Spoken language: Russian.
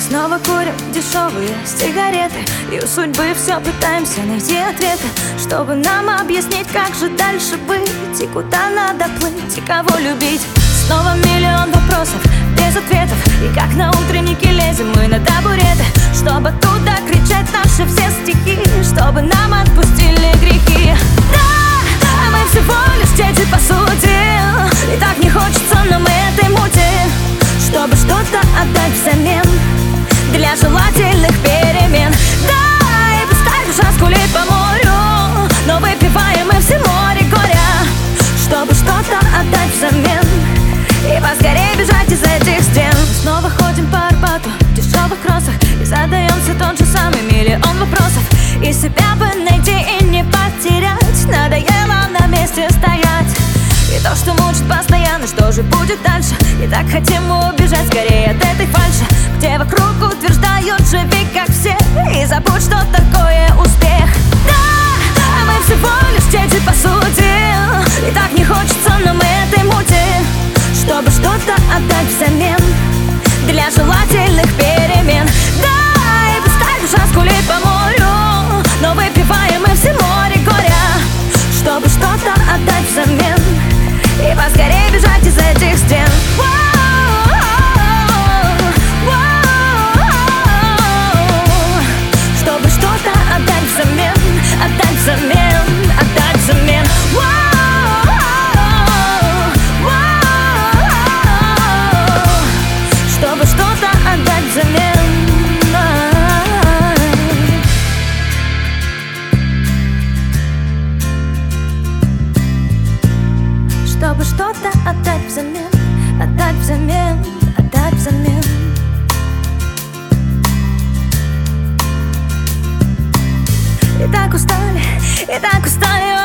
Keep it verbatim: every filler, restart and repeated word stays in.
снова курим дешевые сигареты, и у судьбы все пытаемся найти ответы, чтобы нам объяснить, как же дальше быть, и куда надо плыть, и кого любить. Снова миллион вопросов без ответов, и как на утреннике лезем мы на табуреты, чтобы оттуда кричать наши все стихи, чтобы нам отпустили грехи. Да, а мы всего лишь дети по сути, и так не хочется нам этой мути, чтобы что-то отдать взамен для желательных перемен. Да, и пускай душа скулит по морю, но выпиваем мы все море горя, чтобы что-то отдать взамен и поскорее бежать из этих стен. Мы снова ходим по Арбату в дешевых кроссах и задаемся тот же самый миллион вопросов. И себя бы найти и не потерять, надоело на месте стоять. И то, что мучит постоянно, что же будет дальше? И так хотим мы убежать скорее от этой фальши, где вокруг утверждают: живи как все и забудь, что такое успех. Да, а мы всего лишь дети по сути, и так не хочется нам этой мути, чтобы что-то отдать взамен для желательных перемен. Да, и пускай душа скулит по морю, но выпиваем мы все море горя, чтобы что-то отдать взамен и поскорее бежать из этих стен. Чтобы что-то отдать взамен, отдать взамен, отдать взамен. Чтобы что-то отдать взамен. Чтобы что-то отдать взамен, отдать взамен, отдать взамен. И так устали, и так устали